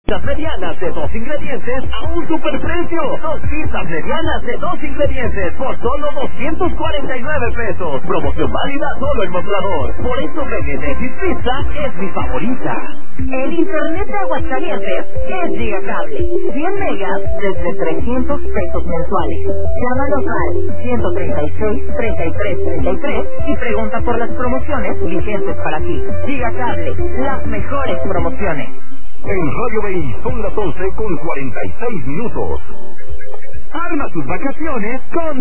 Pizzas medianas de 2 ingredientes a un superprecio. 2 pizzas medianas de 2 ingredientes por solo 249 pesos. Promoción válida solo en Mostrador. Por eso Benedetti's Pizza es mi favorita. El internet de Aguascalientes es Gigacable. 100 megas desde 300 pesos mensuales. Llámanos al 136-3333 y pregunta por las promociones vigentes para ti. Gigacable, las mejores promociones. En Radio Bay son las 11:46. Arma tus vacaciones con